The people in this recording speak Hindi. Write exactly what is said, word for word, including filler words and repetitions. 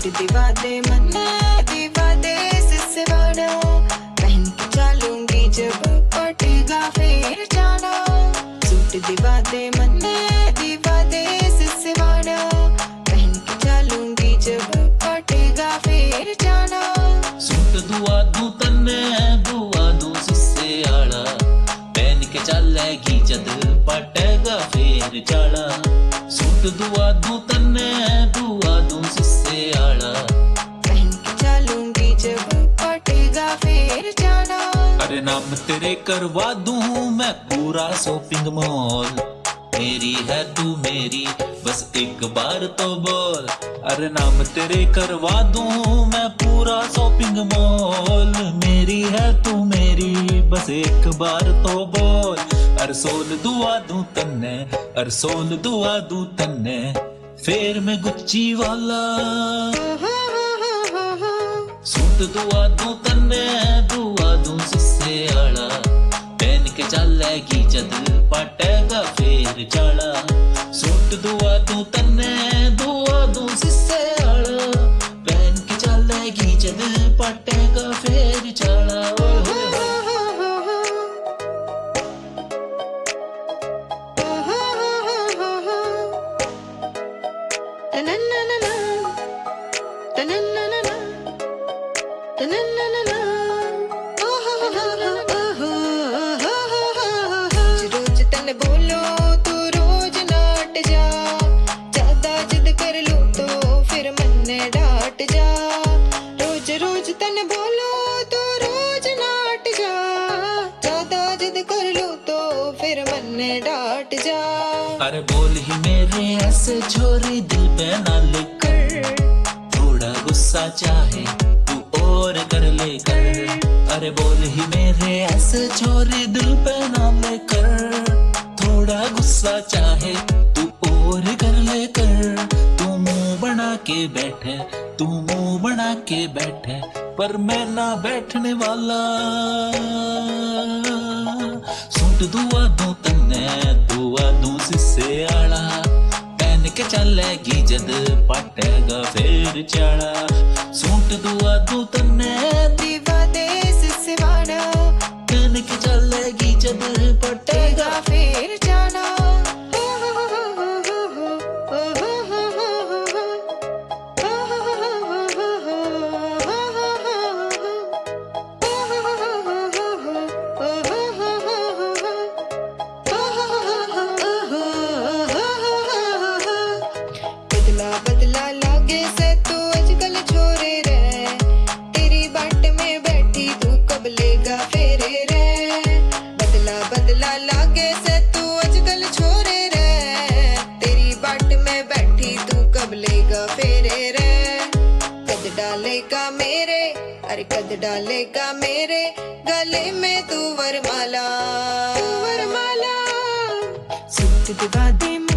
सूट दिवा दे मन्ना दिवा दे सिस्से वाला, पहन के चलूंगी जब पटेगा फिर जाना। सूट दिवा दे मन्ना दिवा दे सिस्से वाला, पहन के चलूंगी जब पटेगा फिर जाना। सूट दुआ दूं तन्ने दुआ दूं सिस्से आला, पहन के चलेगी जद पटेगा फिर जाना। सूट दुआ दूं तन्ने दुआ दूं सिस्से आला, पहन के चलूंगी जब पटेगा फिर जाना। अरे नाम तेरे करवा दूं मैं पूरा शॉपिंग मॉल, मेरी है तू मेरी बस एक बार तो बोल। अरे नाम तेरे करवा दूं मैं पूरा शॉपिंग मॉल, मेरी है तू मेरी बस एक बार तो बोल। अरे सोल दुआ दूं तन्ने अरे सोल दुआ दूं तन्ने, फिर मैं गुच्ची वाला। सूट दुआ दूं तन्ने दुआ दूं सिस्से आला, पहन के चलेगी जद पटेगा फिर जाना। सूट दुआ दूं तन्ने दुआ दूं सिस्से आला, पहन के चलेगी जद पटेगा फिर जाना। रोज तन बोलो तू रोज नाट जा, ज्यादा जिद कर लूं तो फिर मन्ने डांट जा। रोज रोज तन बोलो तू रोज नाट जा, ज्यादा जिद कर लूं तो फिर मन्ने डांट जा। अरे बोल ही मेरे ऐसे छोरी दिल पे ना लेकर, थोड़ा गुस्सा चाहे तू और कर ले कर। अरे बोल ही मेरे ऐसे छोरी दिल पे ना लेकर, थोड़ा गुस्सा चाहे तू और कर ले कर। तू मुंह बना के बैठे तू मुंह बना के बैठे, पर मैं ना बैठने वाला। सूट दुआ दूं तन्ने दुआ दूं सिस्से आला, पहन के चलेगी जद पटेगा फिर जाना। सूट दुआ दूं तन्ने दिवा दे सिस्से वाला, पहन के चलेगी जद पटेगा फिर जाना। बदला बदला लागे से तू आजकल छोरे रे, तेरी बाट में बैठी तू कब लेगा फेरे रे। बदला बदला लागे से तू आजकल छोरे रे, तेरी बाट में बैठी तू कब लेगा फेरे रे। कद डालेगा मेरे अरे कद डालेगा मेरे गले में तू वरमाला वरमाला। सूट दिवा दे